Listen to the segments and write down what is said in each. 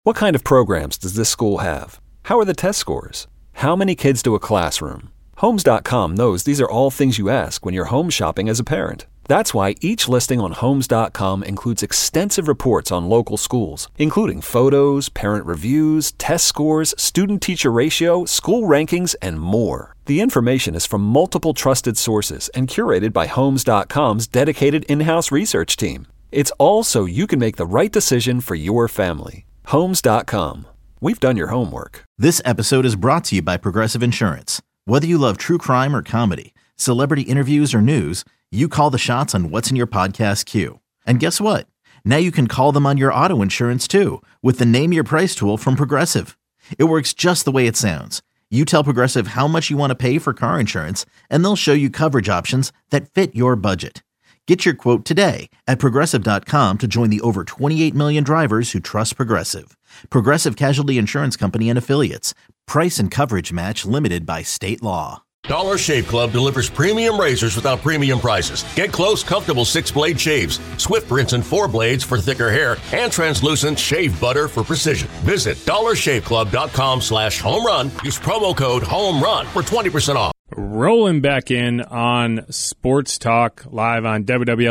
What kind of programs does this school have? How are the test scores? How many kids do a classroom? Homes.com knows these are all things you ask when you're home shopping as a parent. That's why each listing on Homes.com includes extensive reports on local schools, including photos, parent reviews, test scores, student-teacher ratio, school rankings, and more. The information is from multiple trusted sources and curated by Homes.com's dedicated in-house research team. It's all so you can make the right decision for your family. Homes.com. We've done your homework. This episode is brought to you by Progressive Insurance. Whether you love true crime or comedy, celebrity interviews or news, you call the shots on what's in your podcast queue. And guess what? Now you can call them on your auto insurance too with the Name Your Price tool from Progressive. It works just the way it sounds. You tell Progressive how much you want to pay for car insurance, and they'll show you coverage options that fit your budget. Get your quote today at Progressive.com to join the over 28 million drivers who trust Progressive. Progressive Casualty Insurance Company and Affiliates. Price and coverage match limited by state law. Dollar Shave Club delivers premium razors without premium prices. Get close, comfortable 6-blade shaves, Swift rinse and 4 blades for thicker hair, and translucent shave butter for precision. Visit dollarshaveclub.com/home run. Use promo code HOMERUN for 20% off. Rolling back in on Sports Talk live on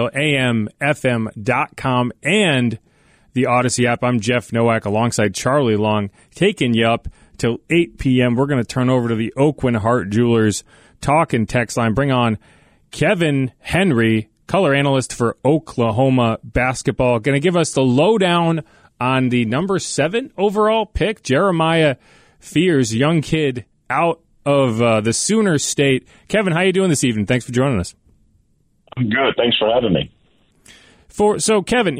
WWLAMFM.com and the Odyssey app. I'm Jeff Nowak alongside Charlie Long, taking you up till 8 p.m. We're going to turn over to the Aucoin Hart Jewelers talk and text line. Bring on Kevin Henry, color analyst for Oklahoma basketball. Going to give us the lowdown on the number 7 overall pick, Jeremiah Fears, young kid out of the Sooner State. Kevin, how you doing this evening? Thanks for joining us. I'm good. Thanks for having me. So, Kevin,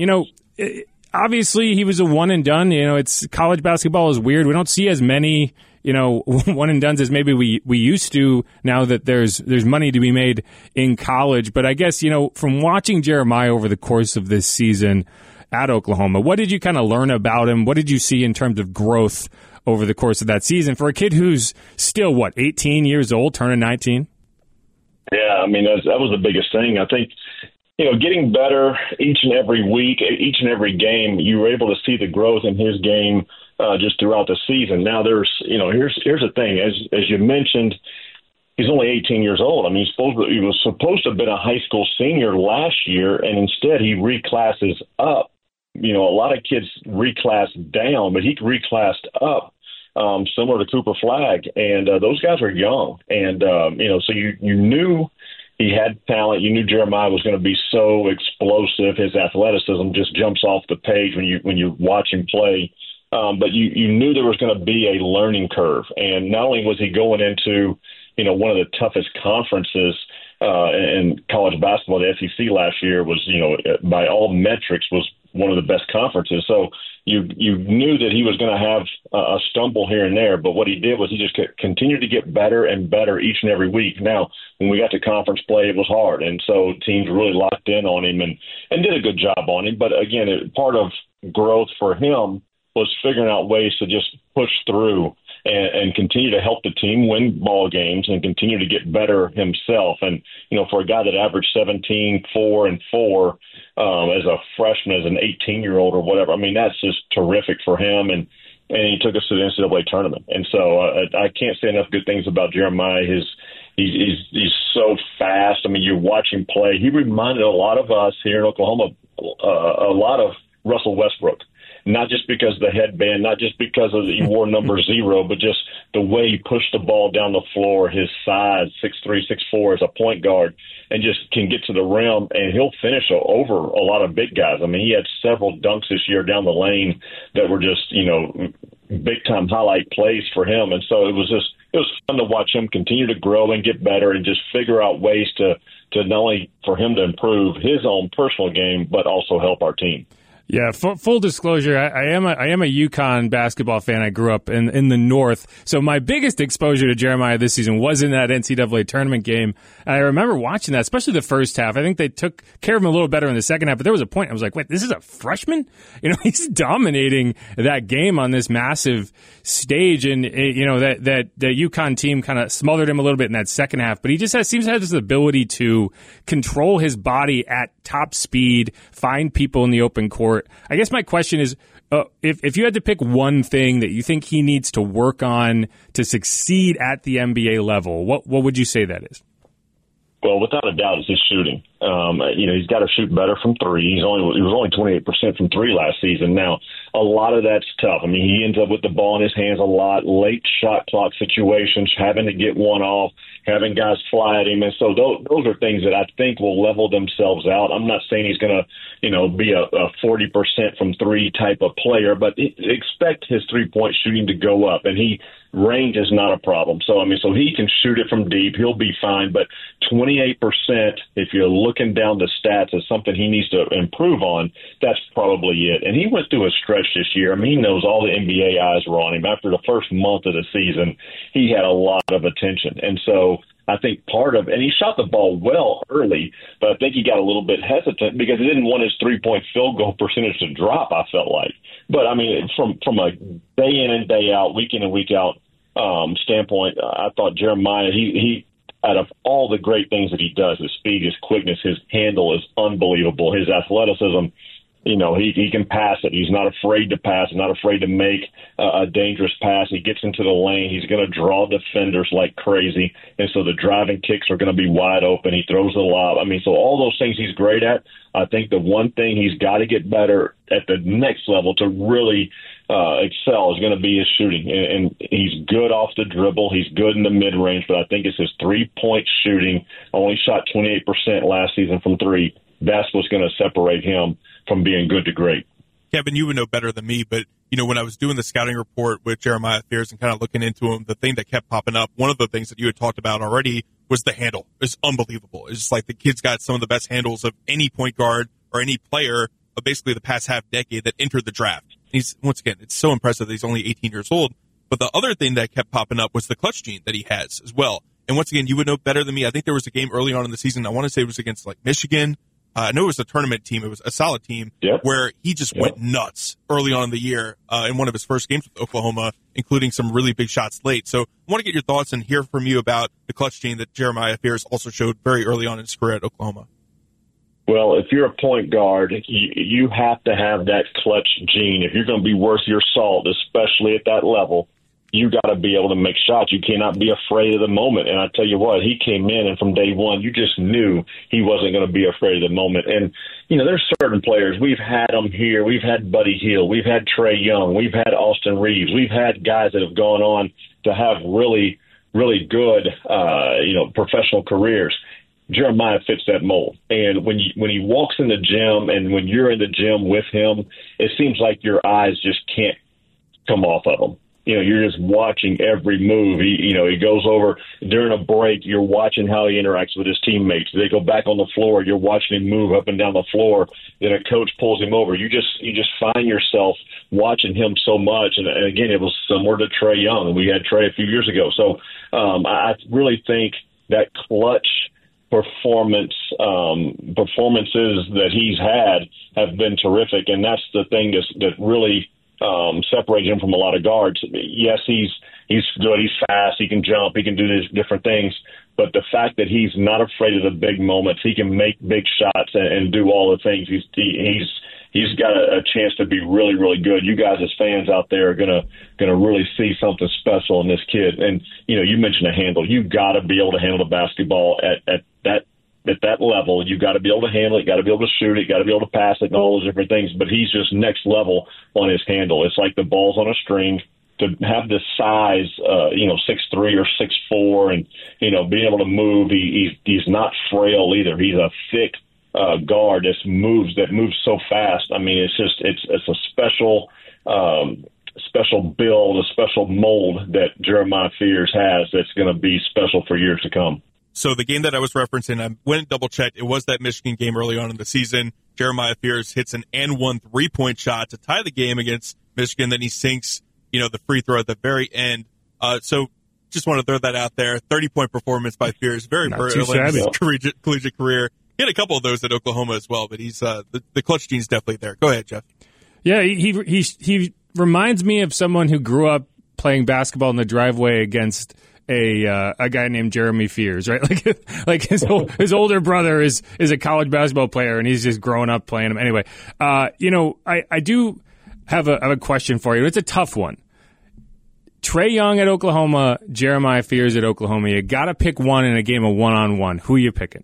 obviously he was a one and done. It's college basketball is weird. We don't see as many, one and dones as maybe we used to now that there's money to be made in college. But I guess, from watching Jeremiah over the course of this season at Oklahoma, what did you kind of learn about him? What did you see in terms of growth over the course of that season for a kid who's still, 18 years old, turning 19? Yeah, that was the biggest thing. I think, getting better each and every week, each and every game, you were able to see the growth in his game just throughout the season. Now here's the thing. As you mentioned, he's only 18 years old. He was supposed to have been a high school senior last year, and instead he reclasses up. A lot of kids reclass down, but he reclassed up, similar to Cooper Flagg. And those guys are young. And, so you knew he had talent. You knew Jeremiah was going to be so explosive. His athleticism just jumps off the page when you watch him play. But you knew there was going to be a learning curve. And not only was he going into, one of the toughest conferences in college basketball, the SEC last year was, by all metrics, was one of the best conferences. So you knew that he was going to have a stumble here and there, but what he did was he just continued to get better and better each and every week. Now, when we got to conference play, it was hard, and so teams really locked in on him and did a good job on him. But again, part of growth for him was figuring out ways to just push through and continue to help the team win ball games and continue to get better himself. And, for a guy that averaged 17, 4, and 4 as a freshman, as an 18-year-old or whatever, that's just terrific for him. And he took us to the NCAA tournament. And so I can't say enough good things about Jeremiah. He's so fast. You watch him play. He reminded a lot of us here in Oklahoma, a lot of Russell Westbrook. Not just because of the headband, not just because he wore number 0, but just the way he pushed the ball down the floor, his size, 6'3", 6'4", as a point guard, and just can get to the rim, and he'll finish over a lot of big guys. He had several dunks this year down the lane that were just, big-time highlight plays for him. And so it was fun to watch him continue to grow and get better and just figure out ways to not only for him to improve his own personal game, but also help our team. Yeah, full disclosure, I am a UConn basketball fan. I grew up in the North, so my biggest exposure to Jeremiah this season was in that NCAA tournament game. And I remember watching that, especially the first half. I think they took care of him a little better in the second half, but there was a point I was like, wait, this is a freshman? He's dominating that game on this massive stage, and that UConn team kind of smothered him a little bit in that second half, but he just seems to have this ability to control his body at top speed, find people in the open court. I guess my question is, if you had to pick one thing that you think he needs to work on to succeed at the NBA level, what would you say that is? Well, without a doubt, it's his shooting. He's got to shoot better from three. He was only 28% from three last season. Now, a lot of that's tough. I mean, he ends up with the ball in his hands a lot, late shot clock situations, having to get one off, having guys fly at him. And so those are things that I think will level themselves out. I'm not saying he's going to, be a 40% from three type of player, but expect his three-point shooting to go up. And range is not a problem. So he can shoot it from deep. He'll be fine. But 28%, if you're looking down the stats as something he needs to improve on, that's probably it. And he went through a stretch this year. I mean, he knows all the NBA eyes were on him. After the first month of the season, he had a lot of attention. And so I think and he shot the ball well early, but I think he got a little bit hesitant because he didn't want his three-point field goal percentage to drop, I felt like. But, I mean, from a day in and day out, week in and week out standpoint, I thought Jeremiah, he out of all the great things that he does, his speed, his quickness, his handle is unbelievable. His athleticism, he can pass it. He's not afraid to pass, not afraid to make a dangerous pass. He gets into the lane. He's going to draw defenders like crazy. And so the driving kicks are going to be wide open. He throws the lob. I mean, so all those things he's great at. I think the one thing he's got to get better at the next level to really excel is going to be his shooting. And he's good off the dribble. He's good in the mid-range, but I think it's his three-point shooting. Only shot 28% last season from three. That's what's going to separate him from being good to great. Kevin, you would know better than me, but, when I was doing the scouting report with Jeremiah Fears and kind of looking into him, the thing that kept popping up, one of the things that you had talked about already was the handle. It's unbelievable. It's just like the kid's got some of the best handles of any point guard or any player of basically the past half decade that entered the draft. He's, once again, it's so impressive that he's only 18 years old. But the other thing that kept popping up was the clutch gene that he has as well. And once again, you would know better than me. I think there was a game early on in the season. I want to say it was against Michigan. I know it was a tournament team. It was a solid team where he just went nuts early on in the year in one of his first games with Oklahoma, including some really big shots late. So I want to get your thoughts and hear from you about the clutch gene that Jeremiah Fears also showed very early on in his career at Oklahoma. Well, if you're a point guard, you have to have that clutch gene. If you're going to be worth your salt, especially at that level, you got to be able to make shots. You cannot be afraid of the moment. And I tell you what, he came in, and from day one, you just knew he wasn't going to be afraid of the moment. And, there's certain players. We've had them here. We've had Buddy Hield. We've had Trae Young. We've had Austin Reeves. We've had guys that have gone on to have really, really good, professional careers. Jeremiah fits that mold. And when he walks in the gym and when you're in the gym with him, it seems like your eyes just can't come off of him. You're just watching every move. He goes over during a break. You're watching how he interacts with his teammates. They go back on the floor. You're watching him move up and down the floor. Then a coach pulls him over. You just find yourself watching him so much. And again, it was similar to Trae Young. We had Trae a few years ago. So I really think that clutch performances that he's had have been terrific, and that's the thing that really separates him from a lot of guards. Yes, he's good, he's fast, he can jump, he can do these different things, but the fact that he's not afraid of the big moments, he can make big shots and do all the things. He's got a chance to be really, really good. You guys as fans out there are gonna really see something special in this kid. And you mentioned a handle. You got to be able to handle the basketball at that level. You got to be able to handle it. You got to be able to shoot it. You got to be able to pass it and all those different things. But he's just next level on his handle. It's like the ball's on a string. To have this size, 6'3" or 6'4", and being able to move. He's not frail either. He's a thick guard that moves so fast. I mean, it's a special build, a special mold that Jeremiah Fears has that's going to be special for years to come. So the game that I was referencing, I went and double-checked. It was that Michigan game early on in the season. Jeremiah Fears hits an and-one three-point shot to tie the game against Michigan. Then he sinks, the free throw at the very end. So just want to throw that out there. 30-point performance by Fears. Very early in his collegiate career. He had a couple of those at Oklahoma as well, but he's the clutch gene's definitely there. Go ahead, Jeff. Yeah, he reminds me of someone who grew up playing basketball in the driveway against a guy named Jeremy Fears, right? Like his older brother is a college basketball player, and he's just growing up playing him. Anyway, I do have a question for you. It's a tough one. Trae Young at Oklahoma, Jeremiah Fears at Oklahoma. You got to pick one in a game of one-on-one. Who are you picking?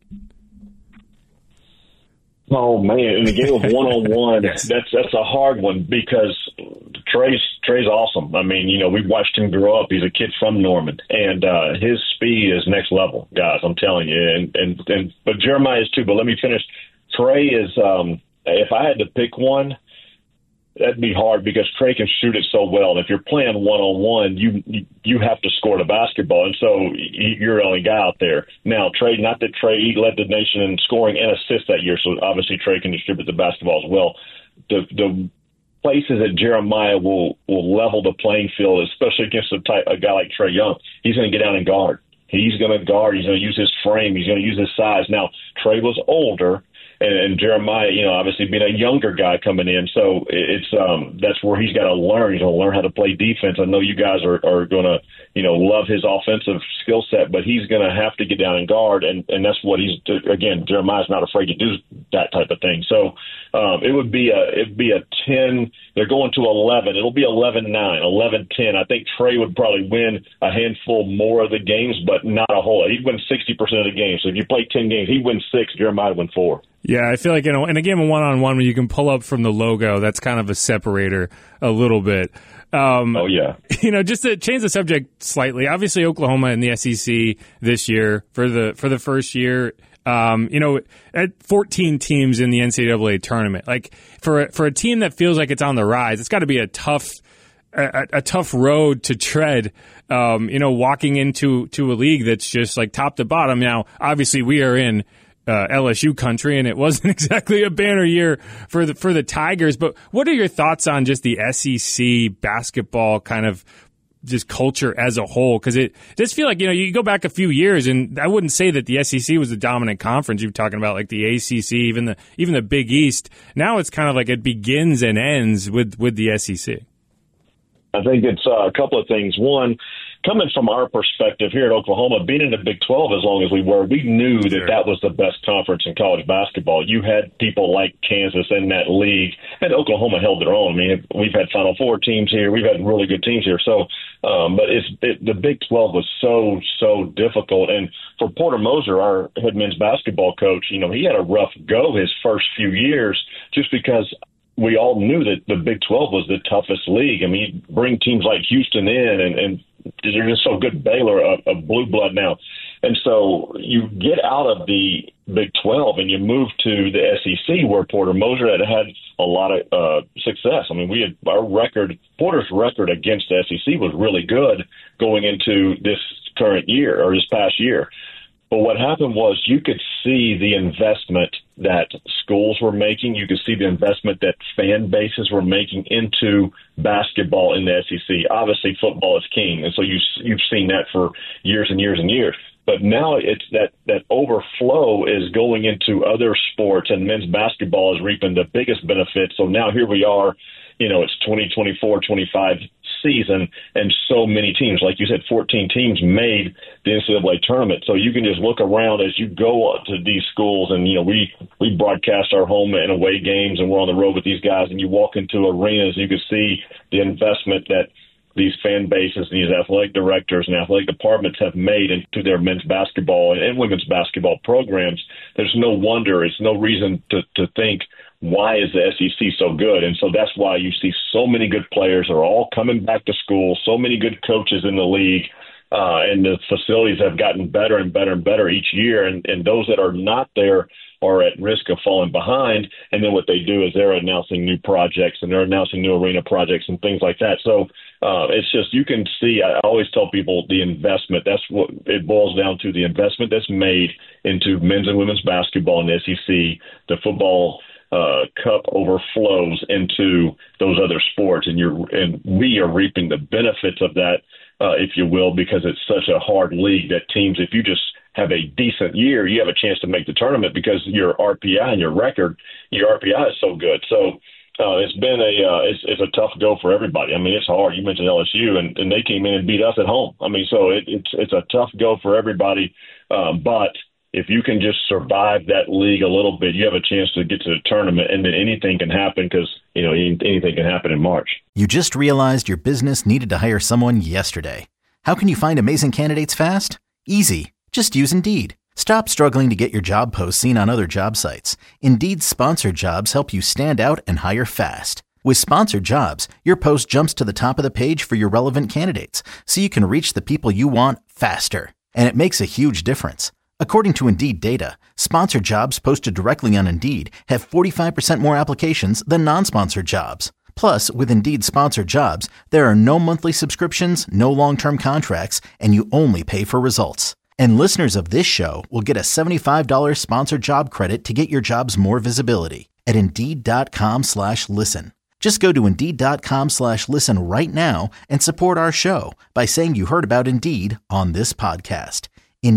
Oh man, in a game of one-on-one, Yes. that's a hard one because Trae's awesome. I mean, we've watched him grow up. He's a kid from Norman, and his speed is next level, guys. I'm telling you. But Jeremiah is too. But let me finish. Trae is. If I had to pick one, that'd be hard because Trae can shoot it so well. And if you're playing one-on-one, you have to score the basketball, and so you're the only guy out there. Now, Trae, not that Trae led the nation in scoring and assists that year, so obviously Trae can distribute the basketball as well. The places that Jeremiah will level the playing field, especially against a guy like Trae Young, he's going to get down and guard. He's going to guard. He's going to use his frame. He's going to use his size. Now, Trae was older. And Jeremiah, obviously being a younger guy coming in, so it's that's where he's got to learn. He's going to learn how to play defense. I know you guys are going to, love his offensive skill set, but he's going to have to get down and guard, and that's what again, Jeremiah's not afraid to do that type of thing. So it'd be a 10. They're going to 11. It'll be 11-9, 11-10. I think Trae would probably win a handful more of the games, but not a whole lot. He'd win 60% of the games. So if you play 10 games, he'd win 6. Jeremiah would win 4. Yeah, I feel like in a game of one-on-one where you can pull up from the logo, that's kind of a separator a little bit. Oh, yeah. Just to change the subject slightly, obviously Oklahoma in the SEC this year for the first year, at 14 teams in the NCAA tournament. Like for a team that feels like it's on the rise, it's got to be a tough road to tread, walking into a league that's just like top to bottom. Now, obviously we are in LSU country, and it wasn't exactly a banner year for the Tigers. But what are your thoughts on just the SEC basketball kind of just culture as a whole? Because it does feel like, you go back a few years, and I wouldn't say that the SEC was the dominant conference. You're talking about like the ACC, even the Big East. Now it's kind of like it begins and ends with the SEC. I think it's a couple of things. One, coming from our perspective here at Oklahoma, being in the Big 12 as long as we were, we knew that was the best conference in college basketball. You had people like Kansas in that league, and Oklahoma held their own. I mean, we've had Final Four teams here. We've had really good teams here. So, but the Big 12 was so difficult. And for Porter Moser, our head men's basketball coach, he had a rough go his first few years just because we all knew that the Big 12 was the toughest league. I mean, you bring teams like Houston in, and they're just so good. Baylor, a blue blood now. And so you get out of the Big 12 and you move to the SEC, where Porter Moser had a lot of success. I mean, Porter's record against the SEC was really good going into this current year or this past year. But what happened was you could see the investment that schools were making. You could see the investment that fan bases were making into basketball in the SEC. Obviously, football is king, and so you've seen that for years and years and years. But now it's that overflow is going into other sports, and men's basketball is reaping the biggest benefit. So now here we are, it's 2024-25 season, and so many teams, like you said, 14 teams made the NCAA tournament. So you can just look around as you go to these schools, and we broadcast our home and away games, and we're on the road with these guys, and you walk into arenas, and you can see the investment that these fan bases, these athletic directors and athletic departments have made into their men's basketball and women's basketball programs. There's no wonder, it's no reason to think, why is the SEC so good? And so that's why you see so many good players are all coming back to school, so many good coaches in the league, and the facilities have gotten better and better and better each year. And those that are not there are at risk of falling behind. And then what they do is they're announcing new projects, and they're announcing new arena projects and things like that. So it's just, you can see, I always tell people the investment, that's what it boils down to, the investment that's made into men's and women's basketball in the SEC, the football cup overflows into those other sports, and we are reaping the benefits of that, if you will, because it's such a hard league that teams, if you just have a decent year, you have a chance to make the tournament because your RPI and your RPI is so good. So it's been it's a tough go for everybody. I mean, it's hard. You mentioned LSU, and they came in and beat us at home. I mean, so it's a tough go for everybody, but if you can just survive that league a little bit, you have a chance to get to the tournament, and then anything can happen because, anything can happen in March. You just realized your business needed to hire someone yesterday. How can you find amazing candidates fast? Easy. Just use Indeed. Stop struggling to get your job posts seen on other job sites. Indeed's sponsored jobs help you stand out and hire fast. With sponsored jobs, your post jumps to the top of the page for your relevant candidates, so you can reach the people you want faster. And it makes a huge difference. According to Indeed data, sponsored jobs posted directly on Indeed have 45% more applications than non-sponsored jobs. Plus, with Indeed sponsored jobs, there are no monthly subscriptions, no long-term contracts, and you only pay for results. And listeners of this show will get a $75 sponsored job credit to get your jobs more visibility at Indeed.com/listen. Just go to Indeed.com/listen right now and support our show by saying you heard about Indeed on this podcast.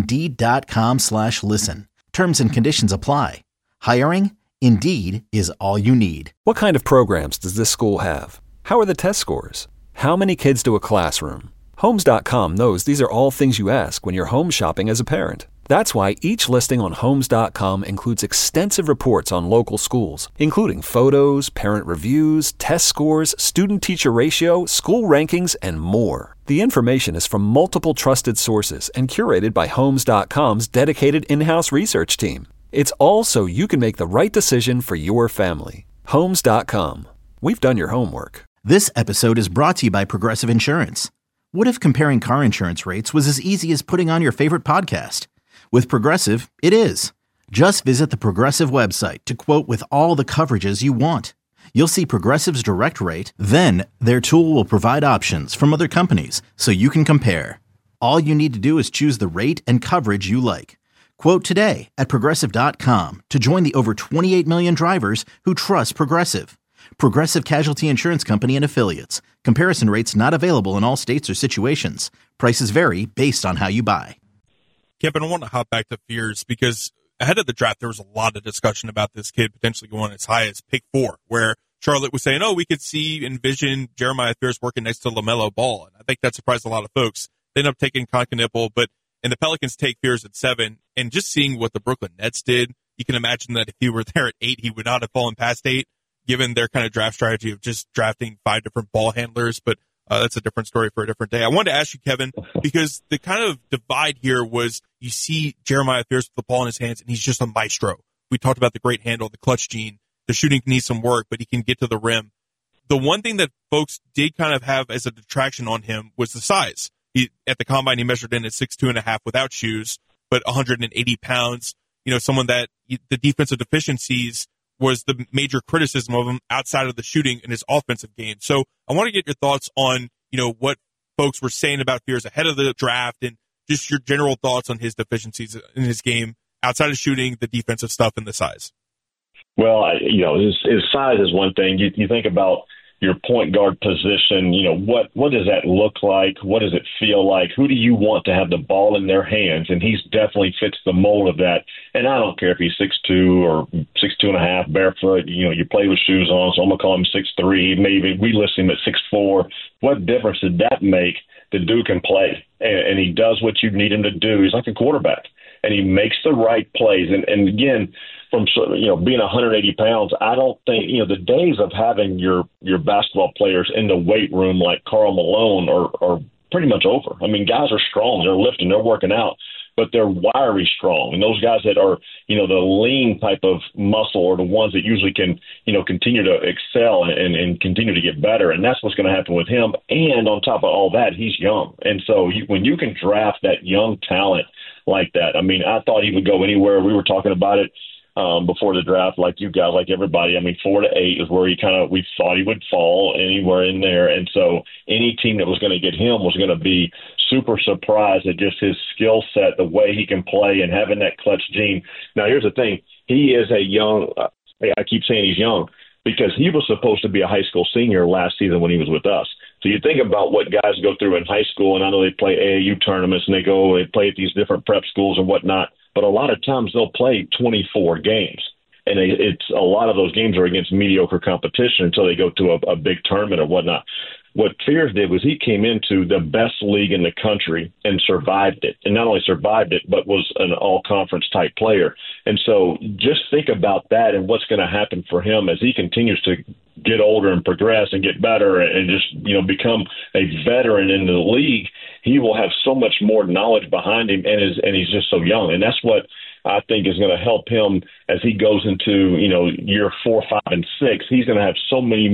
Indeed.com/listen. Terms and conditions apply. Hiring? Indeed is all you need. What kind of programs does this school have? How are the test scores? How many kids do a classroom? Homes.com knows these are all things you ask when you're home shopping as a parent. That's why each listing on Homes.com includes extensive reports on local schools, including photos, parent reviews, test scores, student-teacher ratio, school rankings, and more. The information is from multiple trusted sources and curated by Homes.com's dedicated in-house research team. It's all so you can make the right decision for your family. Homes.com. We've done your homework. This episode is brought to you by Progressive Insurance. What if comparing car insurance rates was as easy as putting on your favorite podcast? With Progressive, it is. Just visit the Progressive website to quote with all the coverages you want. You'll see Progressive's direct rate, then their tool will provide options from other companies so you can compare. All you need to do is choose the rate and coverage you like. Quote today at Progressive.com to join the over 28 million drivers who trust Progressive. Progressive Casualty Insurance Company and Affiliates. Comparison rates not available in all states or situations. Prices vary based on how you buy. Kevin, I want to hop back to Fears because ahead of the draft, there was a lot of discussion about this kid potentially going as high as pick 4, where Charlotte was saying, we could envision Jeremiah Fears working next to LaMelo Ball. And I think that surprised a lot of folks. They ended up taking Concanipple, and the Pelicans take Fears at 7. And just seeing what the Brooklyn Nets did, you can imagine that if he were there at 8, he would not have fallen past 8, given their kind of draft strategy of just drafting 5 different ball handlers. But that's a different story for a different day. I wanted to ask you, Kevin, because the kind of divide here was you see Jeremiah Fears with the ball in his hands, and he's just a maestro. We talked about the great handle, the clutch gene. The shooting needs some work, but he can get to the rim. The one thing that folks did kind of have as a detraction on him was the size. At the combine, he measured in at 6'2.5" without shoes, but 180 pounds. Someone that the defensive deficiencies was the major criticism of him outside of the shooting in his offensive game. So I want to get your thoughts on, what folks were saying about Fears ahead of the draft and just your general thoughts on his deficiencies in his game outside of shooting, the defensive stuff, and the size. Well, his size is one thing. You think about your point guard position, what does that look like? What does it feel like? Who do you want to have the ball in their hands? And he's definitely fits the mold of that. And I don't care if he's 6'2" or 6'2.5", barefoot, you play with shoes on, so I'm going to call him 6'3". Maybe we list him at 6'4". What difference did that make? The dude can play, and he does what you need him to do. He's like a quarterback, and he makes the right plays. And again, from being 180 pounds, I don't think the days of having your basketball players in the weight room like Karl Malone are pretty much over. I mean, guys are strong, they're lifting, they're working out, but they're wiry strong. And those guys that are the lean type of muscle are the ones that usually can continue to excel and continue to get better. And that's what's going to happen with him. And on top of all that, he's young, and so when you can draft that young talent like that, I mean, I thought he would go anywhere. We were talking about it before the draft, like you guys, like everybody. I mean, 4 to 8 is where we thought he would fall, anywhere in there. And so any team that was going to get him was going to be super surprised at just his skill set, the way he can play, and having that clutch gene. Now, here's the thing. He is a young I keep saying he's young because he was supposed to be a high school senior last season when he was with us. So you think about what guys go through in high school, and I know they play AAU tournaments, and they play at these different prep schools and whatnot. But a lot of times they'll play 24 games, and it's a lot of those games are against mediocre competition until they go to a big tournament or whatnot. what Fears did was he came into the best league in the country and survived it. And not only survived it, but was an all-conference type player. And so just think about that and what's going to happen for him as he continues to get older and progress and get better and just, become a veteran in the league. He will have so much more knowledge behind him, and he's just so young. And that's what I think is going to help him as he goes into, year 4, 5, and 6. He's going to have so much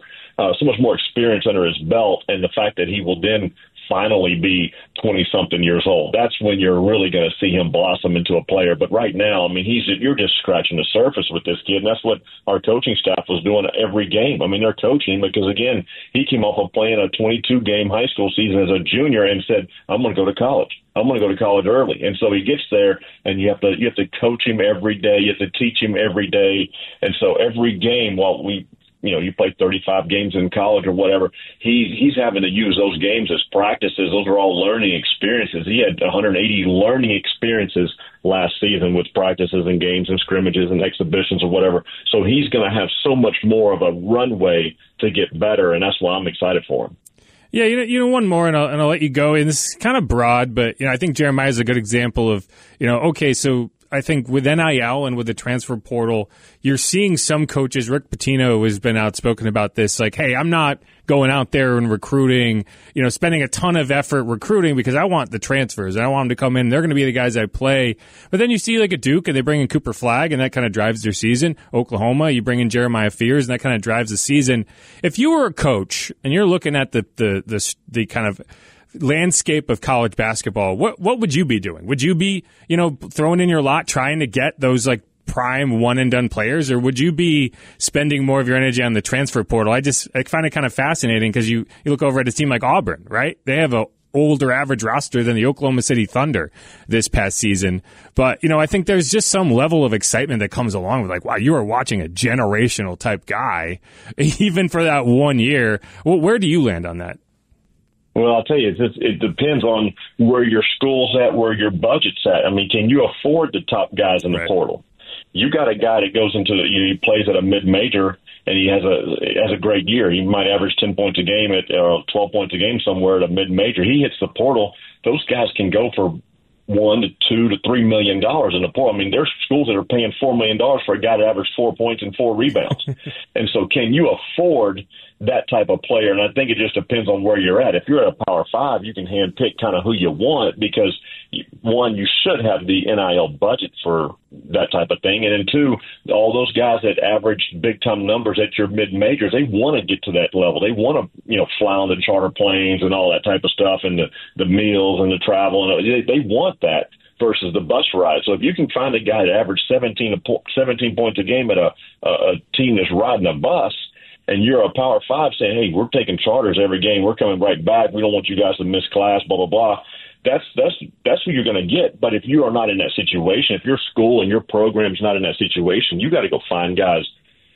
more experience under his belt, and the fact that he will then finally be 20-something years old. That's when you're really going to see him blossom into a player. But right now, you're just scratching the surface with this kid, and that's what our coaching staff was doing every game. They're coaching because, again, he came off of playing a 22-game high school season as a junior and said, I'm going to go to college. I'm going to go to college early. And so he gets there, and you have to coach him every day. You have to teach him every day. And so every game, you play 35 games in college or whatever, he's having to use those games as practices. Those are all learning experiences. He had 180 learning experiences last season with practices and games and scrimmages and exhibitions or whatever. So he's going to have so much more of a runway to get better, and that's why I'm excited for him. Yeah, one more, and I'll let you go. And this is kind of broad, but I think Jeremiah is a good example of, so I think with NIL and with the transfer portal, you're seeing some coaches. Rick Pitino has been outspoken about this. Like, hey, I'm not going out there and recruiting, spending a ton of effort recruiting because I want the transfers. I want them to come in. They're going to be the guys that play. But then you see like a Duke and they bring in Cooper Flagg and that kind of drives their season. Oklahoma, you bring in Jeremiah Fears and that kind of drives the season. If you were a coach and you're looking at the kind of landscape of college basketball, what would you be doing? Would you be, throwing in your lot trying to get those like prime one and done players, or would you be spending more of your energy on the transfer portal? I find it kind of fascinating because you look over at a team like Auburn, right? They have a older average roster than the Oklahoma City Thunder this past season. But, I think there's just some level of excitement that comes along with like, wow, you are watching a generational type guy, even for that 1 year. Well, where do you land on that? Well, I'll tell you, it depends on where your school's at, where your budget's at. Can you afford the top guys in the portal? You got a guy that goes into he plays at a mid-major and he has a great year. He might average 10 points a game 12 points a game somewhere at a mid-major. He hits the portal. Those guys can go for $1 to $2 to $3 million in the portal. There's schools that are paying $4 million for a guy to average 4 points and 4 rebounds. And so can you afford that type of player? And I think it just depends on where you're at. If you're at a Power 5, you can handpick kind of who you want because, one, you should have the NIL budget for that type of thing. And then, two, all those guys that average big-time numbers at your mid-majors, they want to get to that level. They want to, fly on the charter planes and all that type of stuff and the meals and the travel. And they want that versus the bus ride. So if you can find a guy that averaged 17 points a game at a team that's riding a bus, and you're a Power 5 saying, hey, we're taking charters every game, we're coming right back, we don't want you guys to miss class, blah, blah, blah, that's who you're going to get. But if you are not in that situation, if your school and your program's not in that situation, you got to go find guys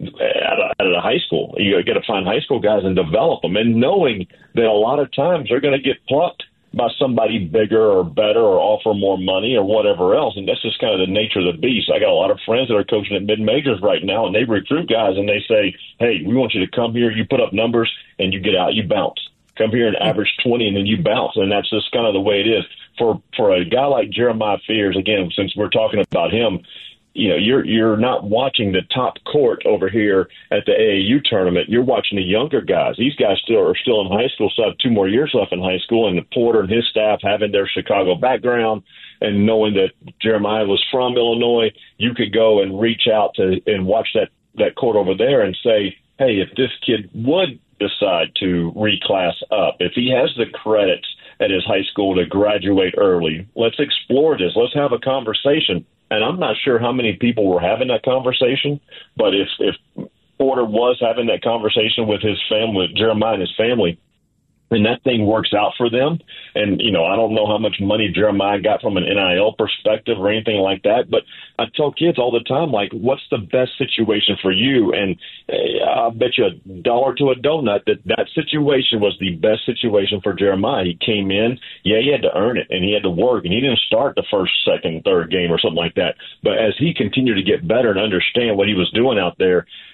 out of the high school. You got to find high school guys and develop them, and knowing that a lot of times they're going to get plucked by somebody bigger or better or offer more money or whatever else. And that's just kind of the nature of the beast. I got a lot of friends that are coaching at mid-majors right now, and they recruit guys, and they say, hey, we want you to come here, you put up numbers, and you get out, you bounce. Come here and average 20, and then you bounce. And that's just kind of the way it is. For a guy like Jeremiah Fears, again, since we're talking about him, you're not watching the top court over here at the AAU tournament. You're watching the younger guys. These guys are still in high school, so have 2 more years left in high school. And Porter and his staff having their Chicago background and knowing that Jeremiah was from Illinois, you could go and reach out to and watch that court over there and say, hey, if this kid would decide to reclass up, if he has the credits at his high school to graduate early, let's explore this. Let's have a conversation. And I'm not sure how many people were having that conversation, but if Porter was having that conversation with his family, Jeremiah and his family, and that thing works out for them, and, I don't know how much money Jeremiah got from an NIL perspective or anything like that, but I tell kids all the time, like, what's the best situation for you? And I'll bet you $1 to a donut that situation was the best situation for Jeremiah. He came in, he had to earn it, and he had to work, and he didn't start the first, second, third game or something like that. But as he continued to get better and understand what he was doing out there,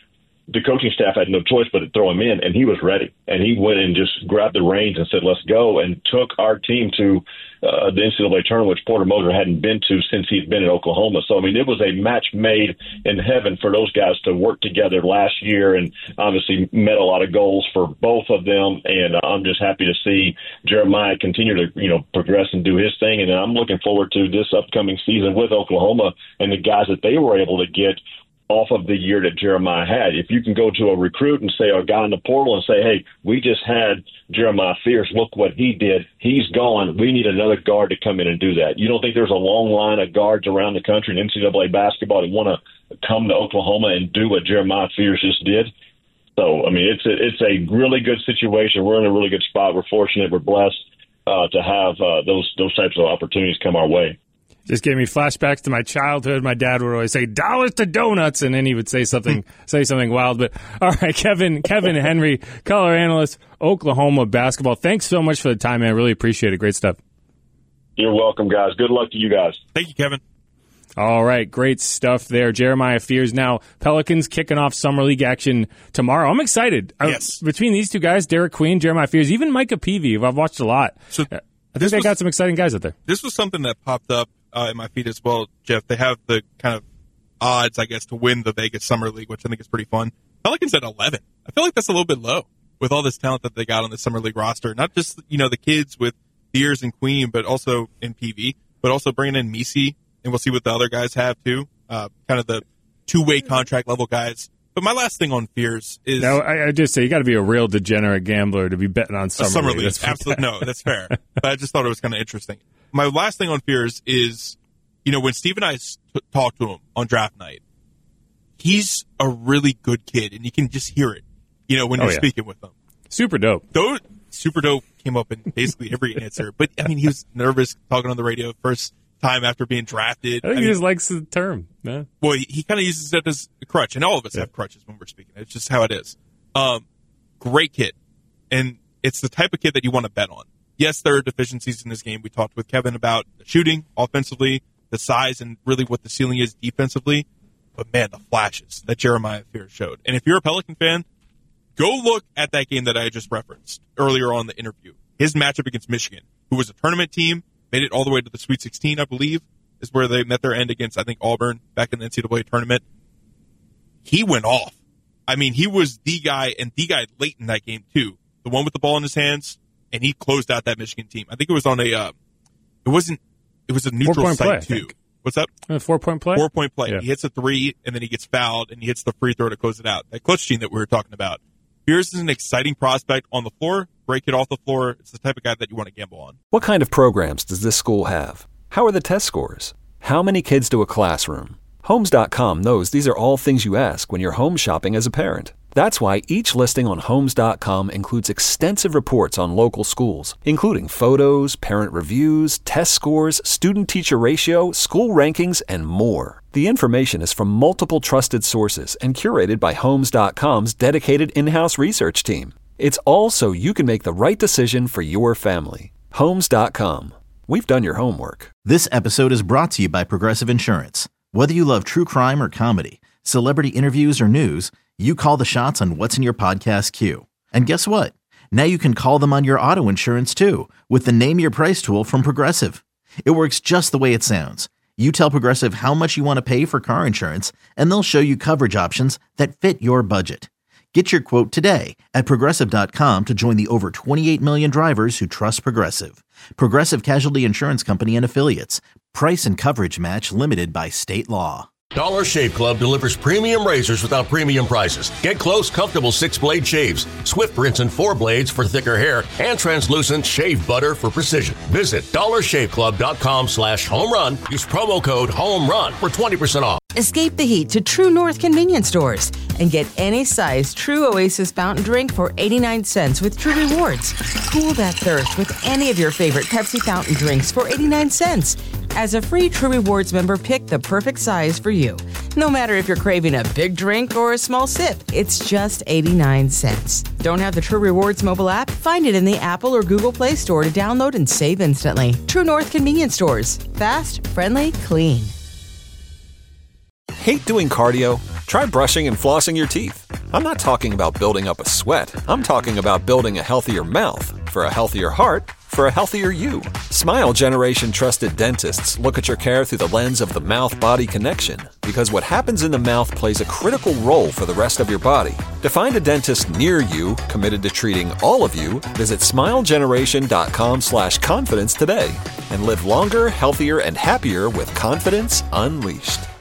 the coaching staff had no choice but to throw him in, and he was ready. And he went and just grabbed the reins and said, let's go, and took our team to the NCAA tournament, which Porter Moser hadn't been to since he'd been in Oklahoma. So, I mean, it was a match made in heaven for those guys to work together last year, and obviously met a lot of goals for both of them. And I'm just happy to see Jeremiah continue to, progress and do his thing. And I'm looking forward to this upcoming season with Oklahoma and the guys that they were able to get off of the year that Jeremiah had. If you can go to a recruit and say, or a guy in the portal and say, hey, we just had Jeremiah Fierce, look what he did. He's gone. We need another guard to come in and do that. You don't think there's a long line of guards around the country in NCAA basketball that want to come to Oklahoma and do what Jeremiah Fierce just did? So, I mean, it's a really good situation. We're in a really good spot. We're fortunate. We're blessed to have those types of opportunities come our way. Just gave me flashbacks to my childhood. My dad would always say "dollars to donuts," and then he would say something wild. But all right, Kevin Henry, color analyst, Oklahoma basketball. Thanks so much for the time, man. I really appreciate it. Great stuff. You're welcome, guys. Good luck to you guys. Thank you, Kevin. All right, great stuff there. Jeremiah Fierce. Now, Pelicans kicking off Summer League action tomorrow. I'm excited. Yes. Between these two guys, Derek Queen, Jeremiah Fierce, even Micah Peavy, who I've watched a lot. So I think they got some exciting guys out there. This was something that popped up in my feed as well, Jeff. They have the kind of odds, I guess, to win the Vegas Summer League, which I think is pretty fun. Pelicans at 11. I feel like that's a little bit low with all this talent that they got on the Summer League roster. Not just, the kids with Fierce and Queen, but also in PV, but also bringing in Misi, and we'll see what the other guys have too. Kind of the two-way contract level guys. But my last thing on Fierce is... Now, I just say you got to be a real degenerate gambler to be betting on Summer League. Absolutely. No, that's fair. But I just thought it was kind of interesting. My last thing on Fierce is, when Steve and I talked to him on draft night, he's a really good kid, and you can just hear it, when you're speaking with him. Super dope. Super dope came up in basically every answer. But, he was nervous talking on the radio first time after being drafted. I think he just likes the term. Yeah. Well, he kind of uses it as a crutch, and all of us have crutches when we're speaking. It's just how it is. Great kid, and it's the type of kid that you want to bet on. Yes, there are deficiencies in this game. We talked with Kevin about the shooting offensively, the size, and really what the ceiling is defensively. But, man, the flashes that Jeremiah Fierce showed. And if you're a Pelican fan, go look at that game that I just referenced earlier on in the interview. His matchup against Michigan, who was a tournament team, made it all the way to the Sweet 16, I believe, is where they met their end against, I think, Auburn back in the NCAA tournament. He went off. I mean, he was the guy, and the guy late in that game, too. The one with the ball in his hands. And he closed out that Michigan team. I think it was on it was a neutral site too. What's up? 4-point play? 4-point play. Yeah. He hits a three, and then he gets fouled, and he hits the free throw to close it out. That clutch team that we were talking about. Fierce is an exciting prospect on the floor. Break it off the floor. It's the type of guy that you want to gamble on. What kind of programs does this school have? How are the test scores? How many kids do a classroom? Homes.com knows these are all things you ask when you're home shopping as a parent. That's why each listing on Homes.com includes extensive reports on local schools, including photos, parent reviews, test scores, student-teacher ratio, school rankings, and more. The information is from multiple trusted sources and curated by Homes.com's dedicated in-house research team. It's all so you can make the right decision for your family. Homes.com. We've done your homework. This episode is brought to you by Progressive Insurance. Whether you love true crime or comedy, celebrity interviews or news, you call the shots on what's in your podcast queue. And guess what? Now you can call them on your auto insurance too with the Name Your Price tool from Progressive. It works just the way it sounds. You tell Progressive how much you want to pay for car insurance, and they'll show you coverage options that fit your budget. Get your quote today at Progressive.com to join the over 28 million drivers who trust Progressive. Progressive Casualty Insurance Company and Affiliates. Price and coverage match limited by state law. Dollar Shave Club delivers premium razors without premium prices. Get close, comfortable 6-blade shaves, Swift rinse and 4 blades for thicker hair, and translucent shave butter for precision. Visit dollarshaveclub.com/homerun. Use promo code HOMERUN for 20% off. Escape the heat to True North convenience stores and get any size True Oasis fountain drink for 89 cents with True Rewards. Cool that thirst with any of your favorite Pepsi fountain drinks for 89 cents. As a free True Rewards member, pick the perfect size for you. No matter if you're craving a big drink or a small sip, it's just 89 cents. Don't have the True Rewards mobile app? Find it in the Apple or Google Play Store to download and save instantly. True North convenience stores. Fast, friendly, clean. Hate doing cardio? Try brushing and flossing your teeth. I'm not talking about building up a sweat. I'm talking about building a healthier mouth for a healthier heart for a healthier you. Smile Generation trusted dentists look at your care through the lens of the mouth-body connection, because what happens in the mouth plays a critical role for the rest of your body. To find a dentist near you committed to treating all of you, visit smilegeneration.com/confidence today and live longer, healthier, and happier with confidence unleashed.